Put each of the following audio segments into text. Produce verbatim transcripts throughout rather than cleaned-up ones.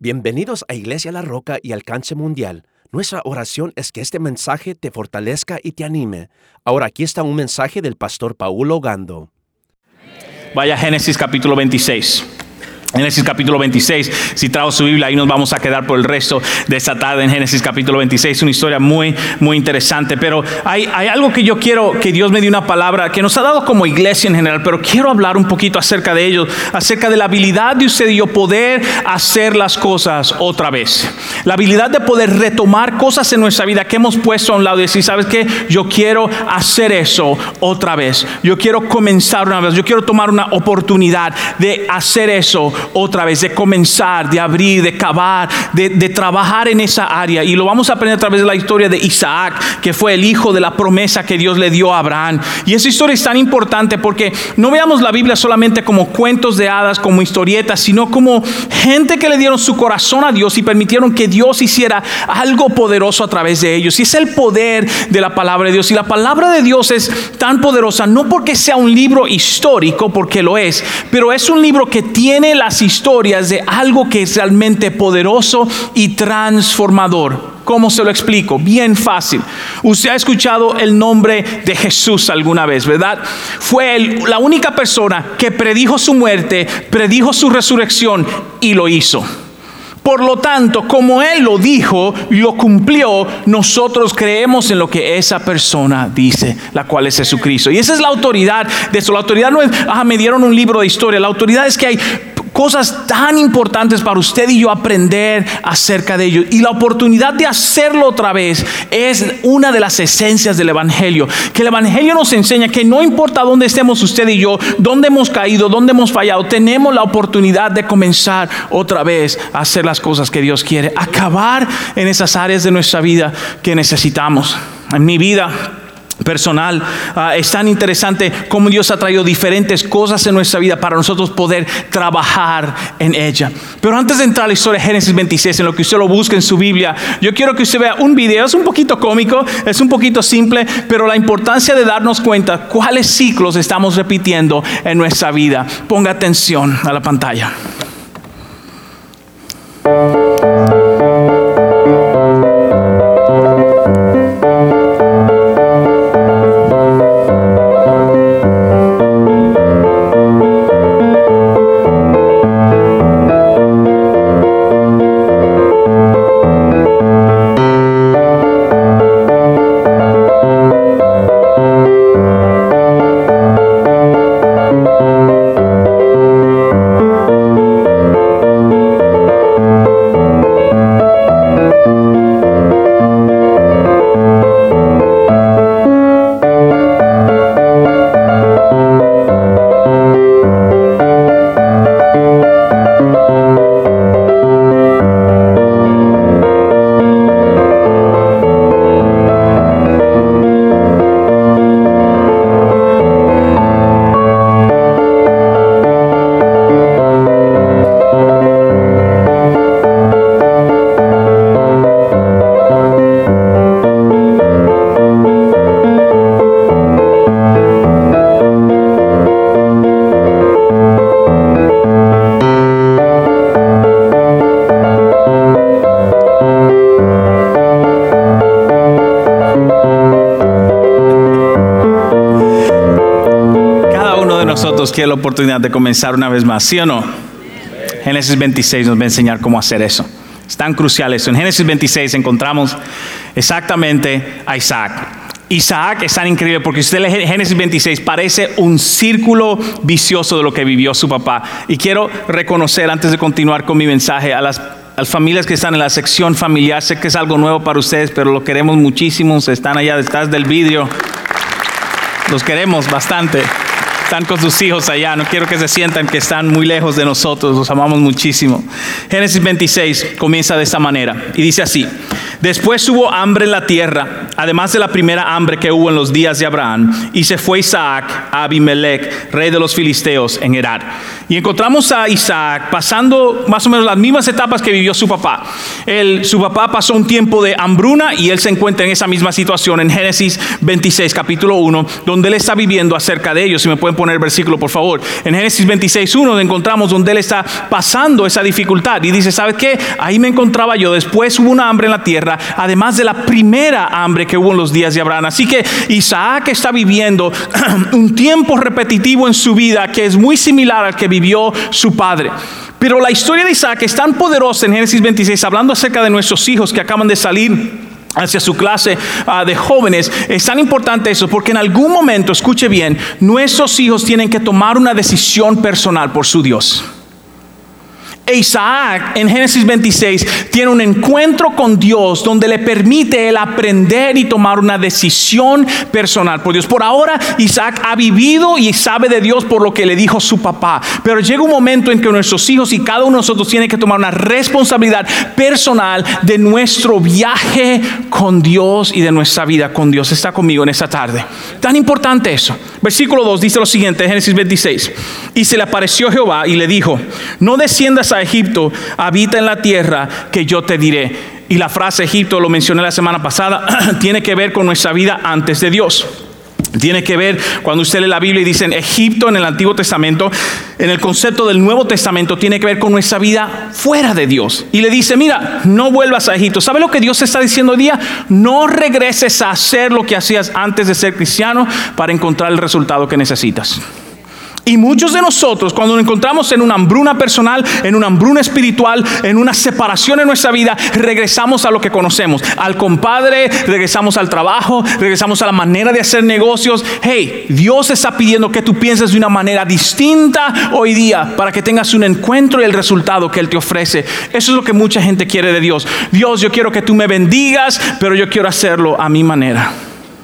Bienvenidos a Iglesia La Roca y Alcance Mundial. Nuestra oración es que este mensaje te fortalezca y te anime. Ahora aquí está un mensaje del pastor Paulo Gando. Vaya a Génesis capítulo veintiséis. Génesis capítulo veintiséis, si trajo su Biblia, ahí nos vamos a quedar por el resto de esta tarde en Génesis capítulo veintiséis, una historia muy, muy interesante. Pero hay, hay algo que yo quiero que Dios me dé una palabra que nos ha dado como iglesia en general, pero quiero hablar un poquito acerca de ello, acerca de la habilidad de usted y yo poder hacer las cosas otra vez. La habilidad de poder retomar cosas en nuestra vida que hemos puesto a un lado y decir, ¿sabes qué? Yo quiero hacer eso otra vez. Yo quiero comenzar una vez. Yo quiero tomar una oportunidad de hacer eso otra vez, de comenzar, de abrir, de cavar, de, de trabajar en esa área. Y lo vamos a aprender a través de la historia de Isaac, que fue el hijo de la promesa que Dios le dio a Abraham. Y esa historia es tan importante porque no veamos la Biblia solamente como cuentos de hadas, como historietas, sino como gente que le dieron su corazón a Dios y permitieron que Dios hiciera algo poderoso a través de ellos. Y es el poder de la palabra de Dios. Y la palabra de Dios es tan poderosa, no porque sea un libro histórico, porque lo es, pero es un libro que tiene las historias de algo que es realmente poderoso y transformador. ¿Cómo se lo explico? Bien fácil. Usted ha escuchado el nombre de Jesús alguna vez, ¿verdad? Fue el, la única persona que predijo su muerte, predijo su resurrección y lo hizo. Por lo tanto, como Él lo dijo y lo cumplió, nosotros creemos en lo que esa persona dice, la cual es Jesucristo. Y esa es la autoridad de eso. La autoridad no es, ah, me dieron un libro de historia. La autoridad es que hay cosas tan importantes para usted y yo aprender acerca de ello. Y la oportunidad de hacerlo otra vez es una de las esencias del Evangelio. Que el Evangelio nos enseña que no importa dónde estemos usted y yo, dónde hemos caído, dónde hemos fallado, tenemos la oportunidad de comenzar otra vez a hacer las cosas que Dios quiere. Acabar en esas áreas de nuestra vida que necesitamos. En mi vida personal, uh, es tan interesante cómo Dios ha traído diferentes cosas en nuestra vida para nosotros poder trabajar en ella. Pero antes de entrar a la historia de Génesis veintiséis, en lo que usted lo busque en su Biblia, yo quiero que usted vea un video. Es un poquito cómico, es un poquito simple, pero la importancia de darnos cuenta cuáles ciclos estamos repitiendo en nuestra vida. Ponga atención a la pantalla. Quiere la oportunidad de comenzar una vez más, ¿sí o no? Génesis veintiséis nos va a enseñar cómo hacer eso. Es tan crucial eso. En Génesis veintiséis encontramos exactamente a Isaac. Isaac es tan increíble porque usted lee Génesis veintiséis, parece un círculo vicioso de lo que vivió su papá. Y quiero reconocer, antes de continuar con mi mensaje, a las, a las familias que están en la sección familiar. Sé que es algo nuevo para ustedes, pero lo queremos muchísimo. Están allá detrás del vidrio. Los queremos bastante. Están con sus hijos allá, no quiero que se sientan que están muy lejos de nosotros, los amamos muchísimo. Génesis veintiséis comienza de esta manera y dice así: después hubo hambre en la tierra, además de la primera hambre que hubo en los días de Abraham, y se fue Isaac a Abimelech, rey de los filisteos, en Gerar. Y encontramos a Isaac pasando más o menos las mismas etapas que vivió su papá. Él, su papá pasó un tiempo de hambruna y él se encuentra en esa misma situación en Génesis veintiséis, capítulo uno, donde él está viviendo acerca de ellos. Si me pueden poner poner el versículo, por favor. En Génesis veintiséis uno encontramos donde él está pasando esa dificultad. Y dice, ¿sabes qué? Ahí me encontraba yo. Después hubo una hambre en la tierra, además de la primera hambre que hubo en los días de Abraham. Así que Isaac está viviendo un tiempo repetitivo en su vida que es muy similar al que vivió su padre. Pero la historia de Isaac es tan poderosa en Génesis veintiséis, hablando acerca de nuestros hijos que acaban de salir hacia su clase uh, de jóvenes. Es tan importante eso porque en algún momento, escuche bien, nuestros hijos tienen que tomar una decisión personal por su Dios. E Isaac en Génesis veintiséis tiene un encuentro con Dios donde le permite él aprender y tomar una decisión personal por Dios. Por ahora Isaac ha vivido y sabe de Dios por lo que le dijo su papá, pero llega un momento en que nuestros hijos y cada uno de nosotros tiene que tomar una responsabilidad personal de nuestro viaje con Dios y de nuestra vida con Dios. Está conmigo en esta tarde. Tan importante eso. Versículo dos dice lo siguiente, Génesis veintiséis: y se le apareció Jehová y le dijo, no desciendas a Egipto, habita en la tierra que yo te diré. Y la frase Egipto, lo mencioné la semana pasada, tiene que ver con nuestra vida antes de Dios. Tiene que ver cuando usted lee la Biblia y dicen Egipto en el Antiguo Testamento, en el concepto del Nuevo Testamento tiene que ver con nuestra vida fuera de Dios. Y le dice, mira, no vuelvas a Egipto. ¿Sabe lo que Dios está diciendo hoy día? No regreses a hacer lo que hacías antes de ser cristiano para encontrar el resultado que necesitas. Y muchos de nosotros, cuando nos encontramos en una hambruna personal, en una hambruna espiritual, en una separación en nuestra vida, regresamos a lo que conocemos, al compadre, regresamos al trabajo, regresamos a la manera de hacer negocios. Hey, Dios está pidiendo que tú pienses de una manera distinta hoy día para que tengas un encuentro y el resultado que Él te ofrece. Eso es lo que mucha gente quiere de Dios. Dios, yo quiero que tú me bendigas, pero yo quiero hacerlo a mi manera.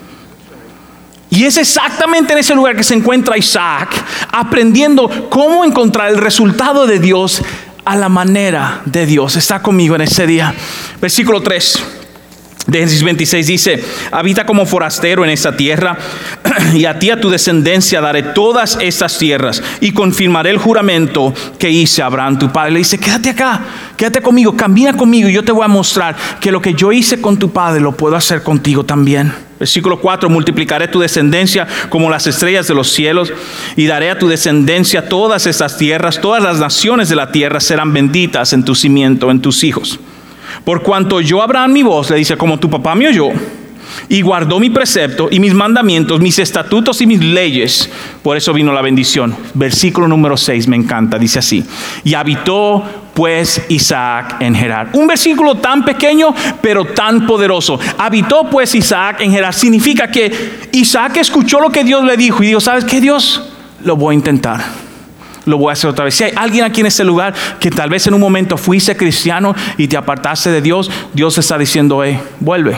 Y es exactamente en ese lugar que se encuentra Isaac, aprendiendo cómo encontrar el resultado de Dios a la manera de Dios. Está conmigo en ese día. Versículo tres de Génesis veintiséis dice, habita como forastero en esta tierra, y a ti a tu descendencia daré todas estas tierras, y confirmaré el juramento que hice a Abraham tu padre. Le dice, quédate acá, quédate conmigo, camina conmigo, y yo te voy a mostrar que lo que yo hice con tu padre lo puedo hacer contigo también. Versículo cuatro, multiplicaré tu descendencia como las estrellas de los cielos, y daré a tu descendencia todas estas tierras. Todas las naciones de la tierra serán benditas en tu cimiento, en tus hijos. Por cuanto yo Abraham mi voz, le dice, como tu papá me oyó, y guardó mi precepto y mis mandamientos, mis estatutos y mis leyes, por eso vino la bendición. Versículo número seis me encanta, dice así, y habitó pues Isaac en Gerar. Un versículo tan pequeño pero tan poderoso. Habitó pues Isaac en Gerar significa que Isaac escuchó lo que Dios le dijo y dijo, ¿sabes qué, Dios? Lo voy a intentar. Lo voy a hacer otra vez. Si hay alguien aquí en este lugar que tal vez en un momento fuiste cristiano y te apartaste de Dios, Dios está diciendo, hey, vuelve.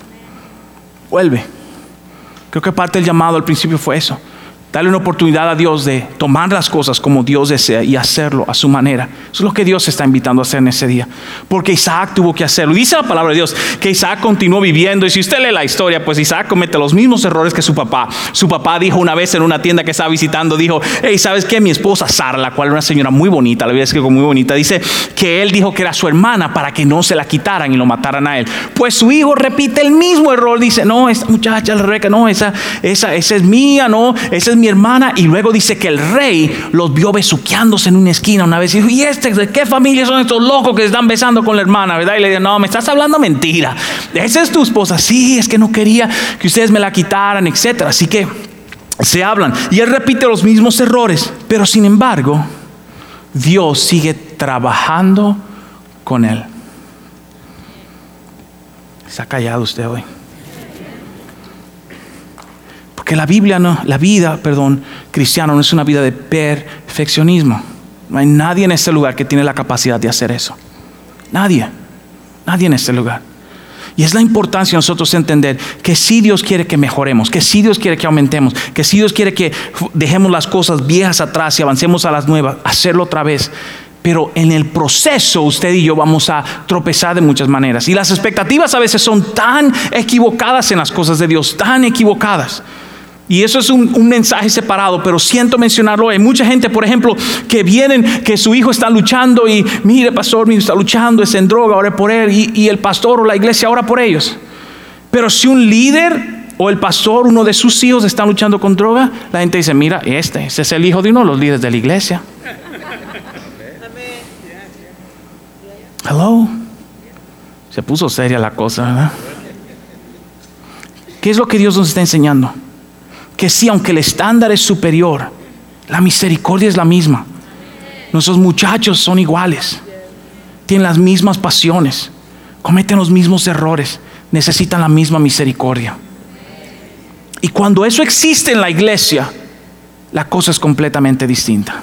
Vuelve. Creo que parte del llamado al principio fue eso. Darle una oportunidad a Dios de tomar las cosas como Dios desea y hacerlo a su manera. Eso es lo que Dios está invitando a hacer en ese día. Porque Isaac tuvo que hacerlo. Dice la palabra de Dios que Isaac continuó viviendo. Y si usted lee la historia, pues Isaac comete los mismos errores que su papá. Su papá dijo una vez en una tienda que estaba visitando, dijo, hey, ¿sabes qué? Mi esposa Sara, la cual era una señora muy bonita, la vida es que muy bonita, dice que él dijo que era su hermana para que no se la quitaran y lo mataran a él. Pues su hijo repite el mismo error. Dice, no, esta muchacha, la Rebeca, no, esa, esa, esa es mía, no, esa es mi hermana. Y luego dice que el rey los vio besuqueándose en una esquina una vez y dijo, ¿y este de qué familia son estos locos que se están besando con la hermana? ¿Verdad? Y le dijo, no, me estás hablando mentira, esa es tu esposa. Sí, es que no quería que ustedes me la quitaran, etcétera. Así que se hablan y él repite los mismos errores, pero sin embargo Dios sigue trabajando con él. ¿Se ha callado usted hoy? Que la Biblia no, la vida, perdón, cristiana no es una vida de perfeccionismo. No hay nadie en este lugar que tiene la capacidad de hacer eso. Nadie, nadie en este lugar. Y es la importancia de nosotros entender que si Dios quiere que mejoremos, que si Dios quiere que aumentemos, que si Dios quiere que dejemos las cosas viejas atrás y avancemos a las nuevas, hacerlo otra vez. Pero en el proceso usted y yo vamos a tropezar de muchas maneras. Y las expectativas a veces son tan equivocadas en las cosas de Dios, tan equivocadas. Y eso es un, un mensaje separado, pero siento mencionarlo. Hay mucha gente, por ejemplo, que vienen, que su hijo está luchando y mire, pastor, mi hijo está luchando, es en droga, ore por él. Y, y el pastor o la iglesia ora por ellos. Pero si un líder o el pastor, uno de sus hijos está luchando con droga, la gente dice, mira, este, ese es el hijo de uno de los líderes de la iglesia. Hello. Se puso seria la cosa, ¿verdad? ¿Qué es lo que Dios nos está enseñando? Que sí, aunque el estándar es superior, la misericordia es la misma. Nuestros muchachos son iguales, tienen las mismas pasiones, cometen los mismos errores, necesitan la misma misericordia. Y cuando eso existe en la iglesia, la cosa es completamente distinta.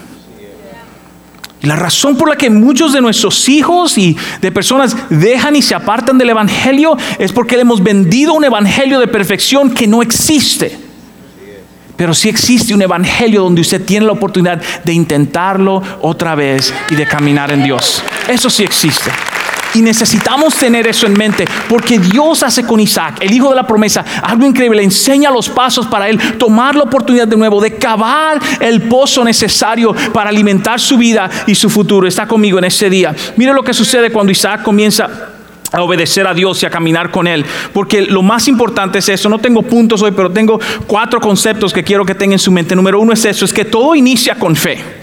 Y la razón por la que muchos de nuestros hijos y de personas dejan y se apartan del evangelio es porque le hemos vendido un evangelio de perfección que no existe. Pero sí existe un evangelio donde usted tiene la oportunidad de intentarlo otra vez y de caminar en Dios. Eso sí existe. Y necesitamos tener eso en mente, porque Dios hace con Isaac, el hijo de la promesa, algo increíble. Le enseña los pasos para él tomar la oportunidad de nuevo de cavar el pozo necesario para alimentar su vida y su futuro. Está conmigo en este día. Mire lo que sucede cuando Isaac comienza a obedecer a Dios y a caminar con Él, porque lo más importante es eso. No tengo puntos hoy, pero tengo cuatro conceptos que quiero que tengan en su mente. Número uno es eso, es que todo inicia con fe.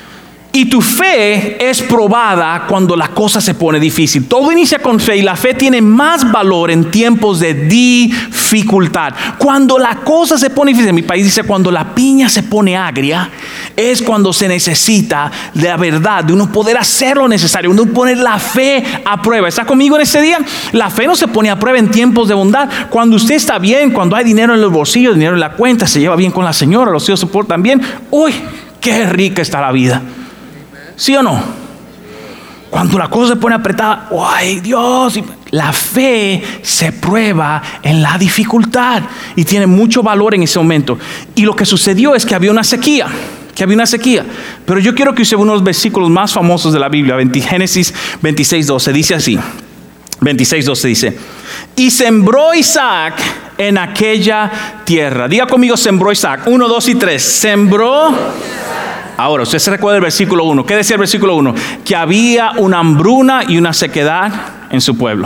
Y tu fe es probada cuando la cosa se pone difícil. Todo inicia con fe y la fe tiene más valor en tiempos de dificultad. Cuando la cosa se pone difícil, en mi país dice, cuando la piña se pone agria, es cuando se necesita de la verdad, de uno poder hacer lo necesario, uno poner la fe a prueba. ¿Está conmigo en este día? La fe no se pone a prueba en tiempos de bondad. Cuando usted está bien, cuando hay dinero en los bolsillos, dinero en la cuenta, se lleva bien con la señora, los hijos se portan bien. Uy, qué rica está la vida. ¿Sí o no? Cuando la cosa se pone apretada, ¡ay Dios! La fe se prueba en la dificultad y tiene mucho valor en ese momento. Y lo que sucedió es que había una sequía, que había una sequía. Pero yo quiero que use uno de los versículos más famosos de la Biblia, Génesis veintiséis doce, dice así, veintiséis doce dice, y sembró Isaac en aquella tierra. Diga conmigo, sembró Isaac, uno, dos y tres, sembró. Ahora, usted se recuerda del versículo uno. ¿Qué decía el versículo uno? Que había una hambruna y una sequedad en su pueblo.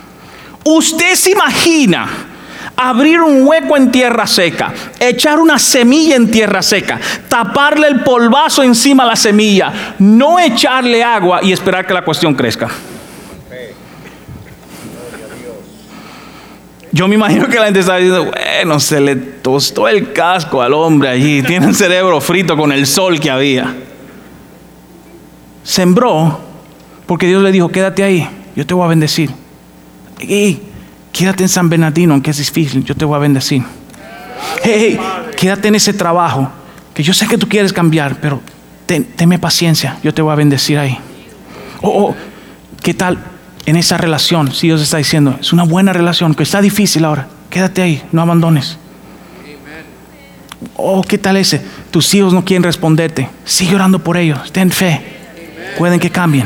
Usted se imagina abrir un hueco en tierra seca, echar una semilla en tierra seca, taparle el polvazo encima a la semilla, no echarle agua y esperar que la cuestión crezca. Yo me imagino que la gente está diciendo, bueno, se le tostó el casco al hombre allí, tiene el cerebro frito con el sol que había. Sembró porque Dios le dijo, quédate ahí, yo te voy a bendecir. Hey, quédate en San Bernardino, aunque es difícil, yo te voy a bendecir. Hey, quédate en ese trabajo, que yo sé que tú quieres cambiar, pero ten, tenme paciencia, yo te voy a bendecir ahí. Oh, oh, ¿qué tal? En esa relación, si Dios está diciendo, es una buena relación, que está difícil ahora, quédate ahí, no abandones. Oh, ¿qué tal ese? Tus hijos no quieren responderte, sigue orando por ellos, ten fe, pueden que cambien.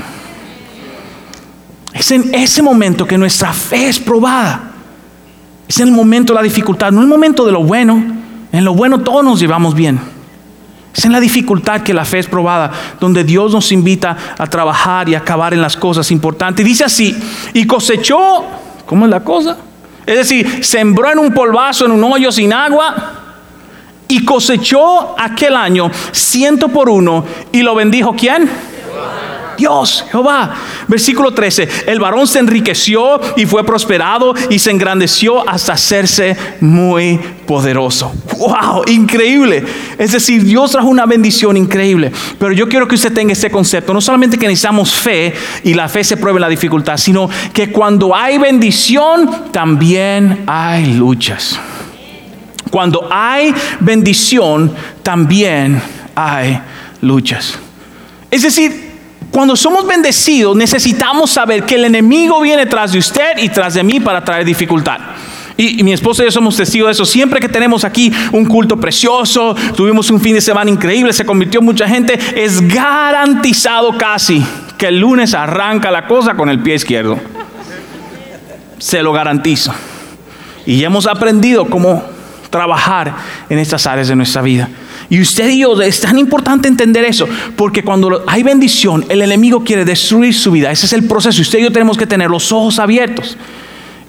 Es en ese momento que nuestra fe es probada. Es en el momento de la dificultad, no en el momento de lo bueno. En lo bueno todos nos llevamos bien. Es en la dificultad que la fe es probada, donde Dios nos invita a trabajar y a acabar en las cosas importantes. Y dice así, y cosechó, ¿cómo es la cosa? Es decir, sembró en un polvazo, en un hoyo sin agua, y cosechó aquel año ciento por uno, y lo bendijo ¿quién? Dios, Jehová. Versículo trece, el varón se enriqueció y fue prosperado y se engrandeció hasta hacerse muy poderoso. Wow, increíble. Es decir, Dios trajo una bendición increíble. Pero yo quiero que usted tenga este concepto, no solamente que necesitamos fe y la fe se prueba en la dificultad, sino que cuando hay bendición también hay luchas. Cuando hay bendición también hay luchas. Es decir, cuando somos bendecidos, necesitamos saber que el enemigo viene tras de usted y tras de mí para traer dificultad. Y, y mi esposa y yo somos testigos de eso. Siempre que tenemos aquí un culto precioso, tuvimos un fin de semana increíble, se convirtió en mucha gente, es garantizado casi que el lunes arranca la cosa con el pie izquierdo. Se lo garantizo. Y ya hemos aprendido cómo trabajar en estas áreas de nuestra vida. Y usted y yo, es tan importante entender eso, porque cuando hay bendición, el enemigo quiere destruir su vida. Ese es el proceso. Usted y yo tenemos que tener los ojos abiertos.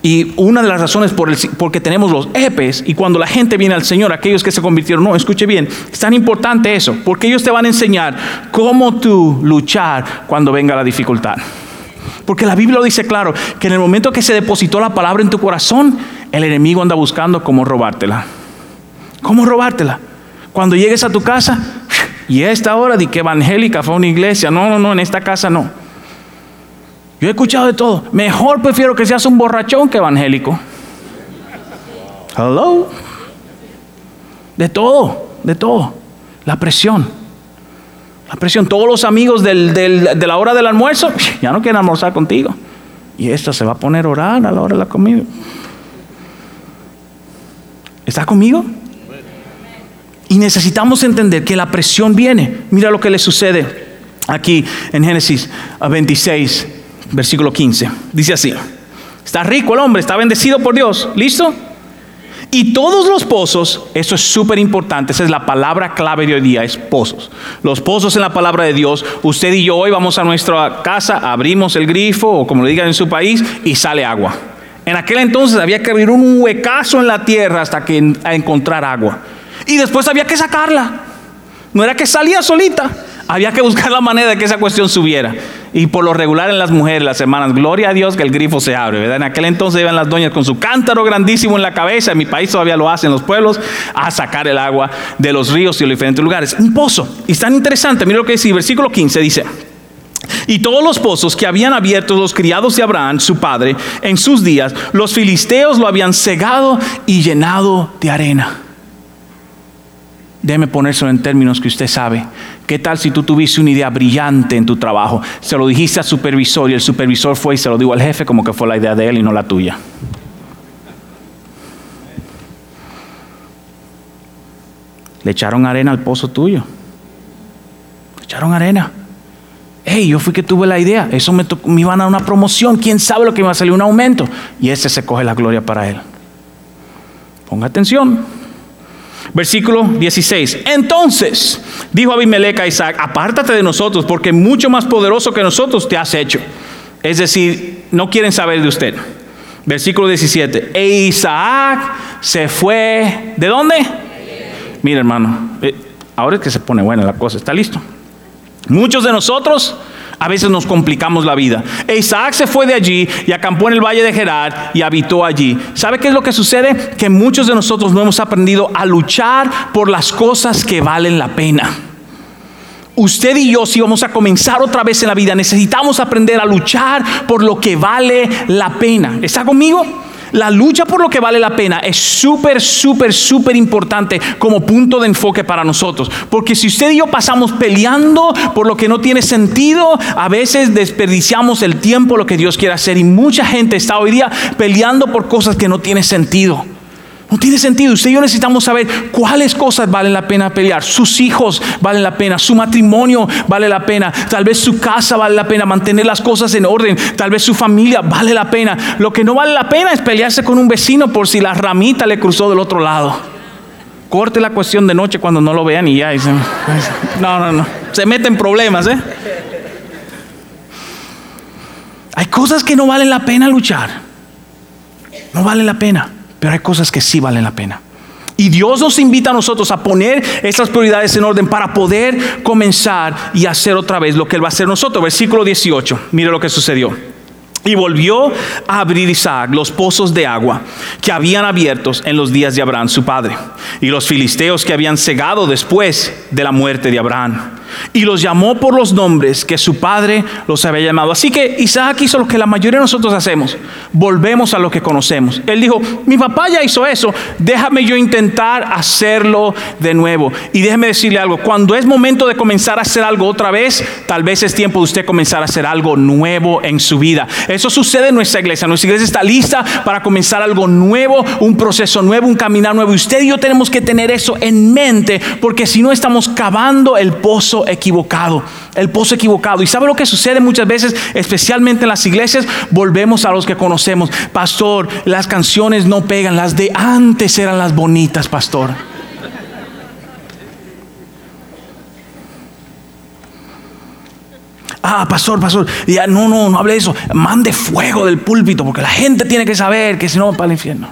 Y una de las razones por el, porque tenemos los E P Es y cuando la gente viene al Señor, aquellos que se convirtieron, no, escuche bien, es tan importante eso, porque ellos te van a enseñar cómo tú luchar cuando venga la dificultad. Porque la Biblia lo dice claro, que en el momento que se depositó la palabra en tu corazón, el enemigo anda buscando cómo robártela. ¿Cómo robártela? Cuando llegues a tu casa, y a esta hora de que evangélica fue una iglesia, no, no, no, en esta casa no. Yo he escuchado de todo. Mejor prefiero que seas un borrachón que evangélico. Hello. De todo, de todo. La presión. La presión. Todos los amigos del, del, de la hora del almuerzo ya no quieren almorzar contigo. Y esta se va a poner a orar a la hora de la comida. ¿Está conmigo? Y necesitamos entender que la presión viene. Mira lo que le sucede aquí en Génesis veintiséis. Versículo quince, dice así: está rico el hombre, está bendecido por Dios. ¿Listo? Y todos los pozos, esto es súper importante, esa es la palabra clave de hoy día, es pozos. Los pozos en la palabra de Dios. Usted y yo hoy vamos a nuestra casa, abrimos el grifo o como le digan en su país y sale agua. En aquel entonces había que abrir un huecazo en la tierra hasta que a encontrar agua. Y después había que sacarla. No era que salía solita. Había que buscar la manera de que esa cuestión subiera. Y por lo regular en las mujeres, las hermanas, gloria a Dios que el grifo se abre, ¿verdad? En aquel entonces iban las doñas con su cántaro grandísimo en la cabeza, en mi país todavía lo hacen los pueblos, a sacar el agua de los ríos y de los diferentes lugares. Un pozo. Y es tan interesante, mira lo que dice, versículo quince dice: y todos los pozos que habían abierto los criados de Abraham, su padre, en sus días, los filisteos lo habían cegado y llenado de arena. Déjeme ponérselo en términos que usted sabe. ¿Qué tal si tú tuviste una idea brillante en tu trabajo? Se lo dijiste al supervisor y el supervisor fue y se lo dijo al jefe como que fue la idea de él y no la tuya. Le echaron arena al pozo tuyo. Le echaron arena. Hey, yo fui que tuve la idea. Eso me, tocó, me iban a dar una promoción. ¿Quién sabe lo que me va a salir? Un aumento. Y ese se coge la gloria para él. Ponga atención. Versículo dieciséis. Entonces dijo Abimelec a Isaac: apártate de nosotros, porque mucho más poderoso que nosotros te has hecho. Es decir, no quieren saber de usted. Versículo diecisiete. E Isaac se fue. ¿De dónde? Mira, hermano, eh, ahora es que se pone buena la cosa. ¿Está listo? Muchos de nosotros a veces nos complicamos la vida. E Isaac se fue de allí y acampó en el valle de Gerar y habitó allí. ¿Sabe qué es lo que sucede? Que muchos de nosotros no hemos aprendido a luchar por las cosas que valen la pena. Usted y yo, si vamos a comenzar otra vez en la vida, necesitamos aprender a luchar por lo que vale la pena. ¿Está conmigo? La lucha por lo que vale la pena es súper, súper, súper importante como punto de enfoque para nosotros. Porque si usted y yo pasamos peleando por lo que no tiene sentido, a veces desperdiciamos el tiempo, lo que Dios quiere hacer. Y mucha gente está hoy día peleando por cosas que no tienen sentido. No tiene sentido. Usted y yo necesitamos saber cuáles cosas valen la pena pelear. Sus hijos valen la pena, su matrimonio vale la pena, tal vez su casa vale la pena, mantener las cosas en orden, tal vez su familia vale la pena. Lo que no vale la pena es pelearse con un vecino por si la ramita le cruzó del otro lado. Corte la cuestión de noche cuando no lo vean y ya. Y se, no, no, no. Se meten en problemas, ¿eh? Hay cosas que no valen la pena luchar. No vale la pena. Pero hay cosas que sí valen la pena. Y Dios nos invita a nosotros a poner estas prioridades en orden para poder comenzar y hacer otra vez lo que Él va a hacer nosotros. Versículo dieciocho. Mire lo que sucedió. Y volvió a abrir Isaac los pozos de agua que habían abiertos en los días de Abraham su padre, y los filisteos que habían cegado después de la muerte de Abraham. Y los llamó por los nombres que su padre los había llamado. Así que Isaac hizo lo que la mayoría de nosotros hacemos. Volvemos a lo que conocemos. Él dijo: mi papá ya hizo eso, déjame yo intentar hacerlo de nuevo. Y déjeme decirle algo: cuando es momento de comenzar a hacer algo otra vez, tal vez es tiempo de usted comenzar a hacer algo nuevo en su vida. Eso sucede en nuestra iglesia. Nuestra iglesia está lista para comenzar algo nuevo, un proceso nuevo, un caminar nuevo. Y usted y yo tenemos que tener eso en mente, porque si no estamos cavando el pozo equivocado, el pozo equivocado. ¿Y sabe lo que sucede muchas veces, especialmente en las iglesias? Volvemos a los que conocemos. Pastor, las canciones no pegan, las de antes eran las bonitas, pastor. Ah, pastor, pastor. Y ya, no, no, no hable de eso. Mande fuego del púlpito porque la gente tiene que saber que si no va para el infierno.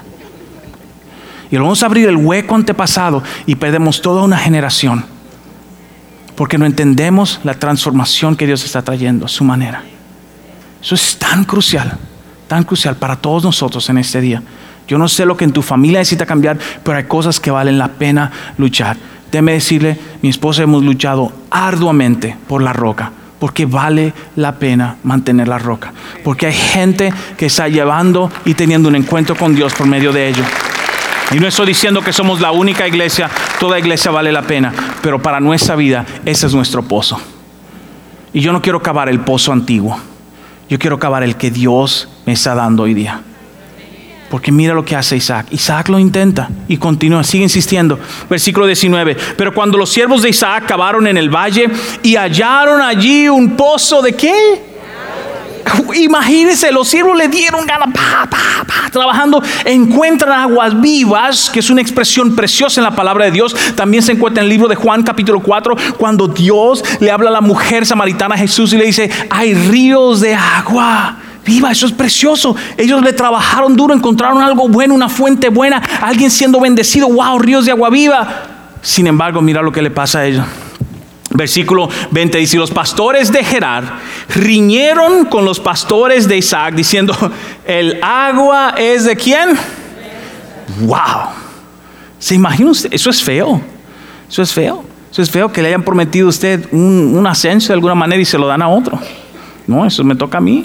Y lo vamos a abrir el hueco antepasado y perdemos toda una generación porque no entendemos la transformación que Dios está trayendo a su manera. Eso es tan crucial, tan crucial para todos nosotros en este día. Yo no sé lo que en tu familia necesita cambiar, pero hay cosas que valen la pena luchar. Déjeme decirle, mi esposa hemos luchado arduamente por la roca, porque vale la pena mantener la roca. Porque hay gente que está llevando y teniendo un encuentro con Dios por medio de ello. Y no estoy diciendo que somos la única iglesia, toda iglesia vale la pena, pero para nuestra vida ese es nuestro pozo. Y yo no quiero cavar el pozo antiguo, yo quiero cavar el que Dios me está dando hoy día. Porque mira lo que hace Isaac. Isaac lo intenta y continúa, sigue insistiendo. Versículo diecinueve. Pero cuando los siervos de Isaac cavaron en el valle y hallaron allí un pozo de ¿qué? Imagínense, los siervos le dieron ganas, pa, pa, pa, trabajando. Encuentran aguas vivas, que es una expresión preciosa en la palabra de Dios. También se encuentra en el libro de Juan capítulo cuatro, cuando Dios le habla a la mujer samaritana a Jesús y le dice: hay ríos de agua viva. Eso es precioso. Ellos le trabajaron duro, encontraron algo bueno, una fuente buena, alguien siendo bendecido. Wow, ríos de agua viva. Sin embargo, mira lo que le pasa a ellos. Versículo veinte dice: los pastores de Gerar riñeron con los pastores de Isaac diciendo: el agua es de ¿quién? Wow. ¿Se imagina usted? Eso es feo. Eso es feo. Eso es feo que le hayan prometido a usted un, un ascenso de alguna manera y se lo dan a otro. No, eso me toca a mí.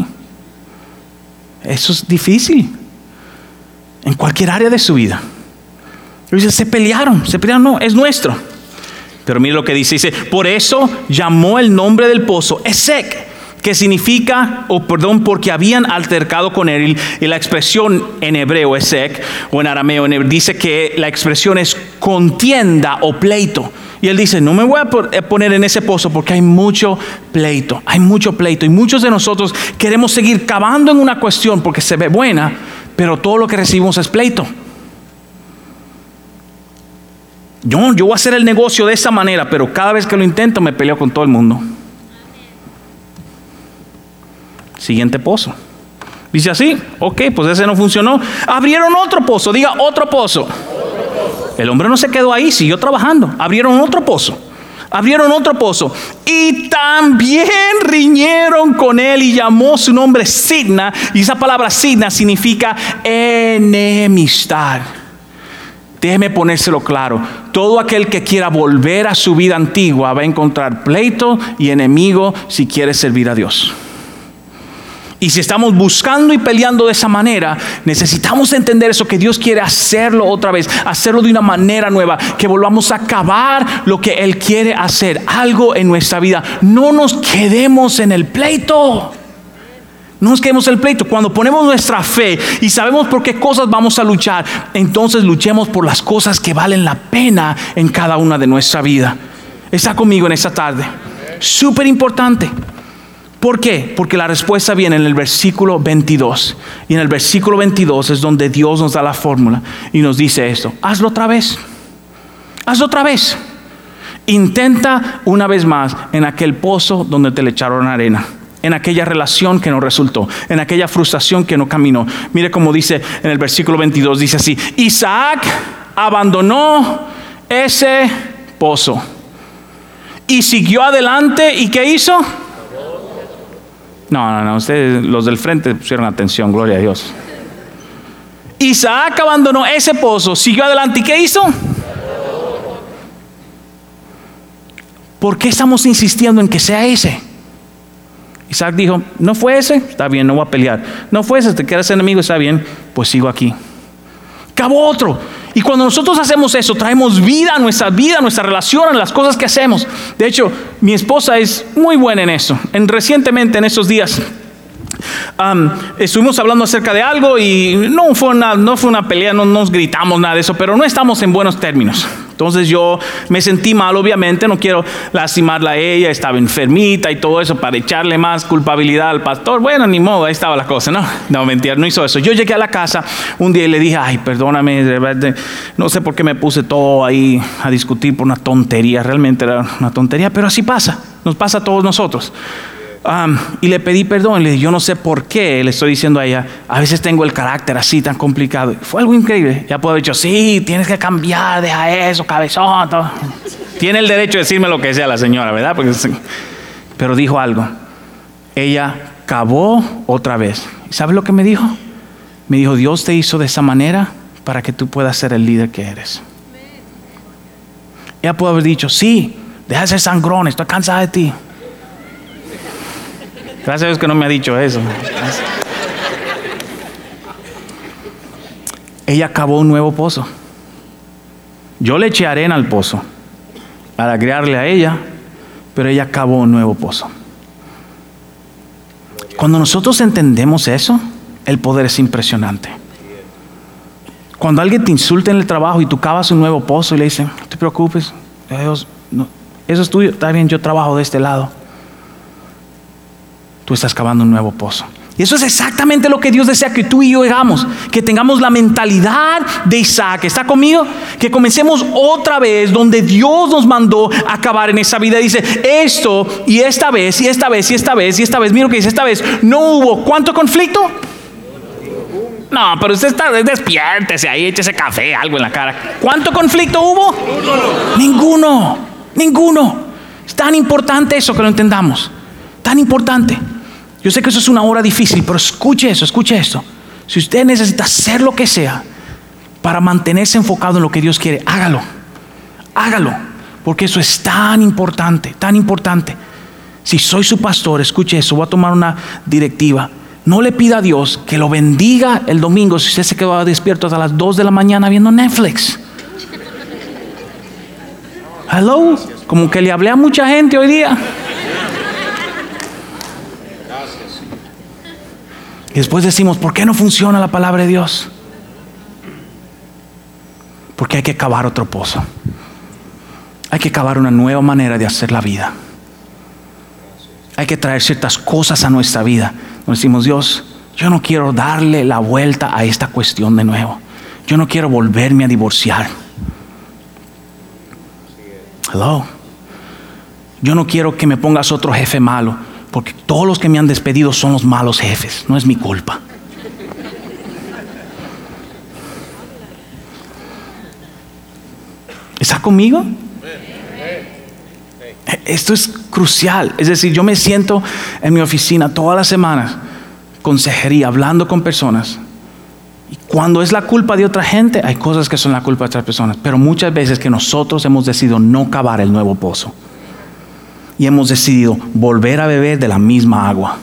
Eso es difícil en cualquier área de su vida. Ellos se pelearon, se pelearon, no, es nuestro. Pero mire lo que dice, dice: por eso llamó el nombre del pozo Esek, que significa, o perdón, porque habían altercado con él. Y la expresión en hebreo Esek, o en arameo, dice que la expresión es contienda o pleito. Y él dice: no me voy a poner en ese pozo porque hay mucho pleito, hay mucho pleito. Y muchos de nosotros queremos seguir cavando en una cuestión porque se ve buena, pero todo lo que recibimos es pleito. Yo, yo voy a hacer el negocio de esa manera, pero cada vez que lo intento me peleo con todo el mundo. Siguiente pozo. Dice así: ok, pues ese no funcionó. Abrieron otro pozo, diga otro pozo. El hombre no se quedó ahí, siguió trabajando. Abrieron otro pozo. Abrieron otro pozo. Y también riñeron con él y llamó su nombre Sidna. Y esa palabra Sidna significa enemistad. Déjeme ponérselo claro. Todo aquel que quiera volver a su vida antigua va a encontrar pleito y enemigo si quiere servir a Dios. Y si estamos buscando y peleando de esa manera, necesitamos entender eso, que Dios quiere hacerlo otra vez, hacerlo de una manera nueva, que volvamos a acabar lo que Él quiere hacer, algo en nuestra vida. No nos quedemos en el pleito. No nos quedemos en el pleito. Cuando ponemos nuestra fe y sabemos por qué cosas vamos a luchar, entonces luchemos por las cosas que valen la pena en cada una de nuestra vida. Está conmigo en esta tarde. Súper importante. ¿Por qué? Porque la respuesta viene en el versículo veintidós. Y en el versículo veintidós es donde Dios nos da la fórmula y nos dice esto: hazlo otra vez. Hazlo otra vez. Intenta una vez más en aquel pozo donde te le echaron arena, en aquella relación que no resultó, en aquella frustración que no caminó. Mire cómo dice en el versículo veintidós, dice así: Isaac abandonó ese pozo y siguió adelante. ¿Y qué hizo? No, no, no, ustedes, los del frente, pusieron atención, gloria a Dios. Isaac abandonó ese pozo, siguió adelante. ¿Y qué hizo? ¿Por qué estamos insistiendo en que sea ese? Isaac dijo: no fue ese, está bien, no voy a pelear. No fue ese, te quedas enemigo, está bien, pues sigo aquí. Cabo otro. Y cuando nosotros hacemos eso, traemos vida a nuestra vida, a nuestra relación, a las cosas que hacemos. De hecho, mi esposa es muy buena en eso. En, recientemente, en estos días, um, estuvimos hablando acerca de algo y no fue una, no fue una pelea, no nos gritamos nada de eso, pero no estamos en buenos términos. Entonces yo me sentí mal, obviamente, no quiero lastimarla a ella, estaba enfermita y todo eso para echarle más culpabilidad al pastor. Bueno, ni modo, ahí estaba la cosa, ¿no? No, mentira, no hizo eso. Yo llegué a la casa un día y le dije: ay, perdóname, de verdad, no sé por qué me puse todo ahí a discutir por una tontería. Realmente era una tontería, pero así pasa, nos pasa a todos nosotros. Um, y le pedí perdón. Le dije, yo no sé por qué le estoy diciendo a ella, a veces tengo el carácter así tan complicado. Fue algo increíble. Ya puedo haber dicho, sí, tienes que cambiar, deja eso, cabezón. Todo. Tiene el derecho de decirme lo que sea la señora, ¿verdad? Porque, pero dijo algo. Ella cavó otra vez. ¿Y sabes lo que me dijo? Me dijo, Dios te hizo de esa manera para que tú puedas ser el líder que eres. Ella pudo haber dicho, sí, deja de ser sangrón, estoy cansada de ti. Gracias a Dios que no me ha dicho eso. Ella cavó un nuevo pozo. Yo le eché arena al pozo para agregarle a ella, pero ella cavó un nuevo pozo. Cuando nosotros entendemos eso, el poder es impresionante. Cuando alguien te insulta en el trabajo y tú cavas un nuevo pozo y le dicen, no te preocupes, Dios, no, eso es tuyo, está bien, yo trabajo de este lado. Tú estás cavando un nuevo pozo. Y eso es exactamente lo que Dios desea que tú y yo hagamos. Que tengamos la mentalidad de Isaac. ¿Está conmigo? Que comencemos otra vez donde Dios nos mandó a acabar en esa vida. Dice esto y esta vez y esta vez y esta vez y esta vez. Mira lo que dice, esta vez no hubo. ¿Cuánto conflicto? No, pero usted está, despiértese ahí, échese café, algo en la cara. ¿Cuánto conflicto hubo? Ninguno. Ninguno. Es tan importante eso que lo entendamos. Tan importante. Yo sé que eso es una hora difícil, pero escuche eso, escuche esto. Si usted necesita hacer lo que sea para mantenerse enfocado en lo que Dios quiere, hágalo. Hágalo. Porque eso es tan importante, tan importante. Si soy su pastor, escuche eso, voy a tomar una directiva. No le pida a Dios que lo bendiga el domingo si usted se quedó despierto hasta las dos de la mañana viendo Netflix. Hello, como que le hablé a mucha gente hoy día. Y después decimos, ¿por qué no funciona la palabra de Dios? Porque hay que cavar otro pozo. Hay que cavar una nueva manera de hacer la vida. Hay que traer ciertas cosas a nuestra vida. Nos decimos, Dios, yo no quiero darle la vuelta a esta cuestión de nuevo. Yo no quiero volverme a divorciar. Hello. Yo no quiero que me pongas otro jefe malo, porque todos los que me han despedido son los malos jefes. No es mi culpa. ¿Está conmigo? Esto es crucial. Es decir, yo me siento en mi oficina todas las semanas, consejería, hablando con personas. Y cuando es la culpa de otra gente, hay cosas que son la culpa de otras personas. Pero muchas veces que nosotros hemos decidido no cavar el nuevo pozo. Y hemos decidido volver a beber de la misma agua.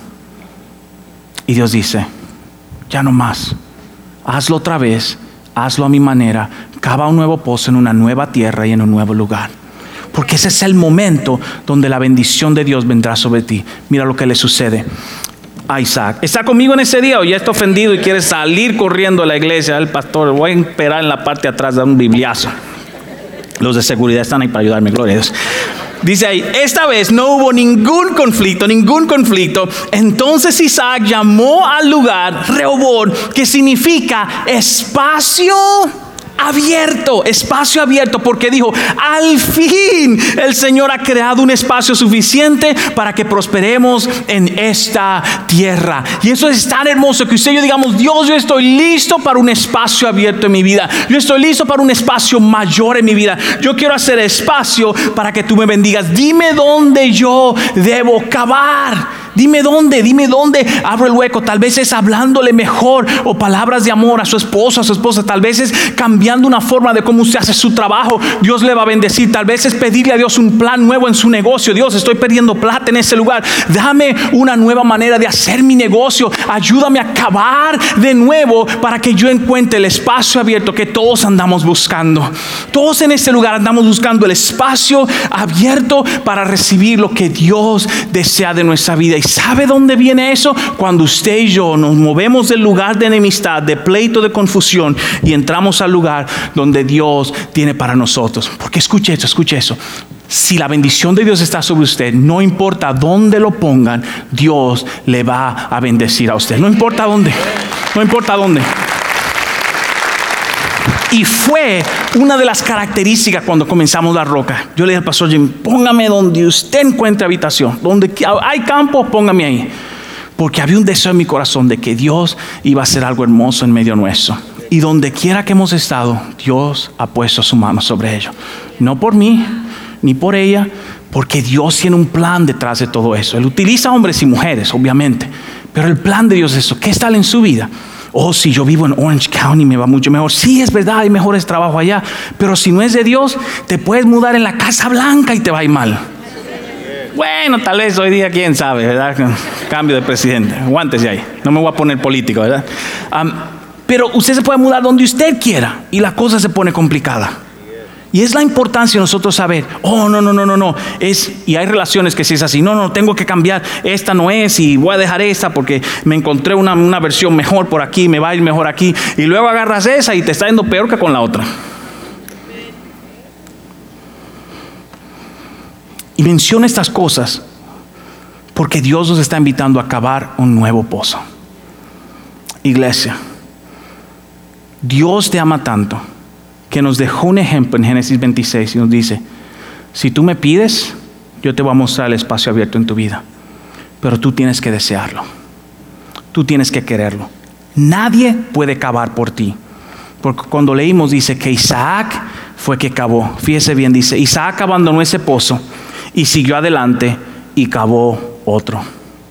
Y Dios dice, ya no más. Hazlo otra vez, hazlo a mi manera. Cava un nuevo pozo en una nueva tierra y en un nuevo lugar. Porque ese es el momento donde la bendición de Dios vendrá sobre ti. Mira lo que le sucede a Isaac. ¿Está conmigo en ese día o ya está ofendido y quiere salir corriendo a la iglesia? El pastor, voy a esperar en la parte de atrás, dar un bibliazo. Los de seguridad están ahí para ayudarme, gloria a Dios. Dice ahí, esta vez no hubo ningún conflicto, ningún conflicto. Entonces Isaac llamó al lugar Rehoboth, que significa espacio abierto, espacio abierto, porque dijo, al fin el Señor ha creado un espacio suficiente para que prosperemos en esta tierra. Y eso es tan hermoso que usted y yo digamos, Dios, yo estoy listo para un espacio abierto en mi vida. Yo estoy listo para un espacio mayor en mi vida. Yo quiero hacer espacio para que tú me bendigas. Dime dónde yo debo cavar. Dime dónde, dime dónde abro el hueco. Tal vez es hablándole mejor o palabras de amor a su esposo, a su esposa. Tal vez es cambiando una forma de cómo usted hace su trabajo. Dios le va a bendecir. Tal vez es pedirle a Dios un plan nuevo en su negocio. Dios, estoy perdiendo plata en ese lugar. Dame una nueva manera de hacer mi negocio. Ayúdame a cavar de nuevo para que yo encuentre el espacio abierto que todos andamos buscando. Todos en este lugar andamos buscando el espacio abierto para recibir lo que Dios desea de nuestra vida. ¿Y sabe dónde viene eso? Cuando usted y yo nos movemos del lugar de enemistad, de pleito, de confusión y entramos al lugar donde Dios tiene para nosotros. Porque escuche eso, escuche eso. Si la bendición de Dios está sobre usted, no importa dónde lo pongan, Dios le va a bendecir a usted. No importa dónde, no importa dónde. Y fue una de las características cuando comenzamos La Roca. Yo le dije al pastor Jim, póngame donde usted encuentre habitación. Donde hay campo, póngame ahí. Porque había un deseo en mi corazón de que Dios iba a hacer algo hermoso en medio nuestro. Y donde quiera que hemos estado, Dios ha puesto su mano sobre ello. No por mí, ni por ella, porque Dios tiene un plan detrás de todo eso. Él utiliza hombres y mujeres, obviamente. Pero el plan de Dios es eso. ¿Qué está en su vida? Oh, si yo vivo en Orange County me va mucho mejor. Sí, es verdad, hay mejores trabajos allá. Pero si no es de Dios, te puedes mudar en la Casa Blanca y te va a ir mal. Bueno, tal vez hoy día, quién sabe, ¿verdad? Cambio de presidente. Aguántese ahí. No me voy a poner político, ¿verdad? Um, pero usted se puede mudar donde usted quiera y la cosa se pone complicada. Y es la importancia de nosotros saber, oh, no, no, no, no, no. Es, y hay relaciones que si es así, no, no, tengo que cambiar. Esta no es y voy a dejar esta porque me encontré una, una versión mejor por aquí, me va a ir mejor aquí. Y luego agarras esa y te está yendo peor que con la otra. Y menciono estas cosas porque Dios nos está invitando a cavar un nuevo pozo. Iglesia, Dios te ama tanto que nos dejó un ejemplo en Génesis veintiséis y nos dice, si tú me pides, yo te voy a mostrar el espacio abierto en tu vida, pero tú tienes que desearlo, tú tienes que quererlo. Nadie puede cavar por ti, porque cuando leímos dice que Isaac fue que cavó. Fíjese bien, dice, Isaac abandonó ese pozo y siguió adelante y cavó otro.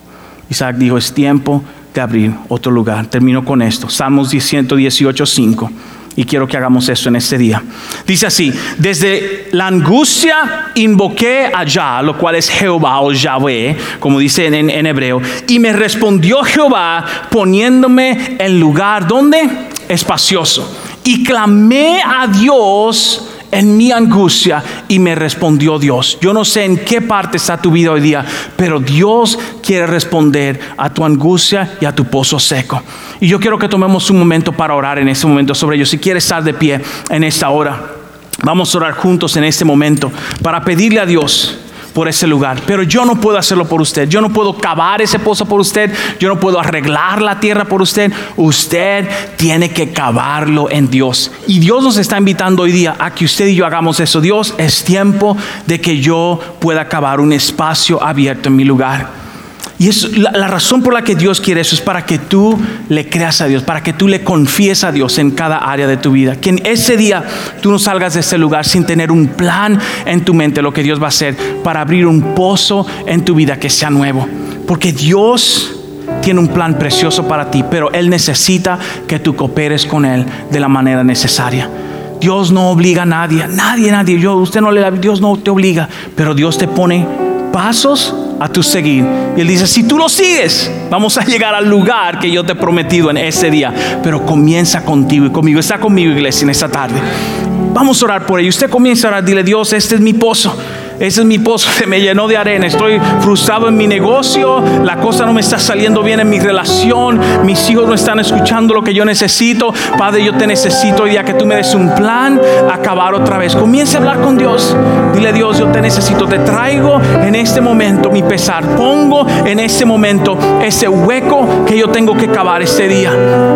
Isaac dijo, es tiempo de abrir otro lugar. Termino con esto, Salmos ciento dieciocho, cinco. Y quiero que hagamos eso en este día. Dice así, desde la angustia invoqué a Yah, lo cual es Jehová o Yahvé, como dice en, en hebreo. Y me respondió Jehová poniéndome en lugar, ¿dónde? Espacioso. Y clamé a Dios en mi angustia y me respondió Dios. Yo no sé en qué parte está tu vida hoy día, pero Dios quiere responder a tu angustia y a tu pozo seco. Y yo quiero que tomemos un momento para orar en este momento sobre ello. Si quieres estar de pie en esta hora, vamos a orar juntos en este momento para pedirle a Dios por ese lugar. Pero yo no puedo hacerlo por usted. Yo no puedo cavar ese pozo por usted. Yo no puedo arreglar la tierra por usted. Usted tiene que cavarlo en Dios. Y Dios nos está invitando hoy día a que usted y yo hagamos eso. Dios, es tiempo de que yo pueda cavar un espacio abierto en mi lugar. Y es la, la razón por la que Dios quiere eso es para que tú le creas a Dios, para que tú le confíes a Dios en cada área de tu vida. Que en ese día tú no salgas de ese lugar sin tener un plan en tu mente, lo que Dios va a hacer para abrir un pozo en tu vida que sea nuevo. Porque Dios tiene un plan precioso para ti, pero Él necesita que tú cooperes con Él de la manera necesaria. Dios no obliga a nadie, nadie, nadie. Yo, usted no le da, Dios no te obliga, pero Dios te pone pasos a tu seguir. Y Él dice, si tú lo sigues, vamos a llegar al lugar que yo te he prometido en ese día. Pero comienza contigo y conmigo. Está conmigo, iglesia, en esta tarde. Vamos a orar por ello. Usted comienza a orar, dile, Dios, este es mi pozo. Ese es mi pozo, se me llenó de arena. Estoy frustrado en mi negocio. La cosa no me está saliendo bien en mi relación. Mis hijos no están escuchando lo que yo necesito. Padre, yo te necesito hoy día que tú me des un plan a acabar otra vez. Comience a hablar con Dios. Dile, Dios, yo te necesito. Te traigo en este momento mi pesar. Pongo en este momento ese hueco que yo tengo que cavar este día.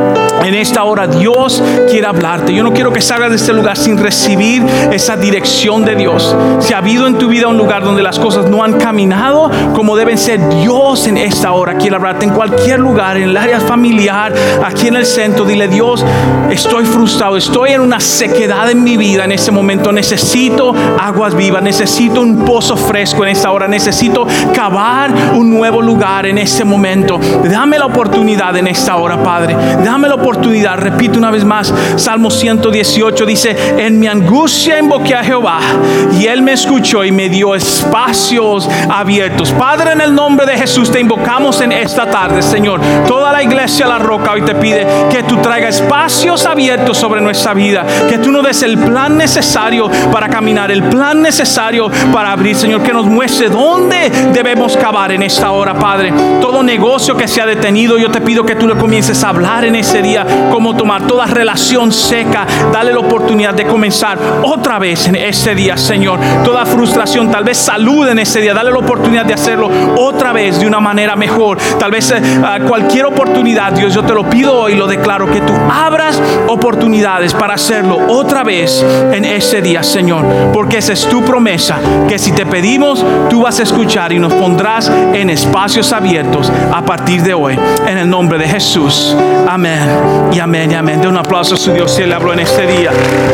En esta hora Dios quiere hablarte. Yo no quiero que salgas de este lugar sin recibir esa dirección de Dios. Si ha habido en tu vida un lugar donde las cosas no han caminado como deben ser, Dios en esta hora quiere hablarte en cualquier lugar, en el área familiar, aquí en el centro. Dile, Dios, estoy frustrado, estoy en una sequedad en mi vida en este momento. Necesito aguas vivas, necesito un pozo fresco en esta hora, necesito cavar un nuevo lugar en este momento. Dame la oportunidad en esta hora, Padre. Dame la oportunidad. Repito una vez más, Salmo ciento dieciocho dice, en mi angustia invoqué a Jehová y Él me escuchó y me dio espacios abiertos. Padre, en el nombre de Jesús te invocamos en esta tarde, Señor. Toda la iglesia La Roca hoy te pide que tú traigas espacios abiertos sobre nuestra vida, que tú nos des el plan necesario para caminar, el plan necesario para abrir, Señor, que nos muestre dónde debemos cavar en esta hora, Padre. Todo negocio que se ha detenido, yo te pido que tú le comiences a hablar en ese día día cómo tomar toda relación seca. Dale la oportunidad de comenzar otra vez en ese día, Señor. Toda frustración, tal vez salud en ese día. Dale la oportunidad de hacerlo otra vez de una manera mejor. Tal vez eh, cualquier oportunidad, Dios, yo te lo pido hoy, lo declaro, que tú abras oportunidades para hacerlo otra vez en ese día, Señor. Porque esa es tu promesa, que si te pedimos, tú vas a escuchar y nos pondrás en espacios abiertos a partir de hoy. En el nombre de Jesús. Amén y amén y amén. De un aplauso a su Dios si Él habló en este día.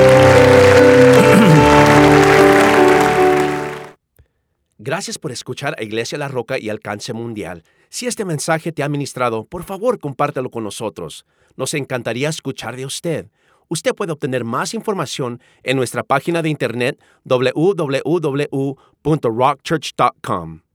Gracias por escuchar a Iglesia La Roca y Alcance Mundial. Si este mensaje te ha ministrado, por favor, compártelo con nosotros. Nos encantaría escuchar de usted. Usted puede obtener más información en nuestra página de internet doble u doble u doble u punto rock church punto com.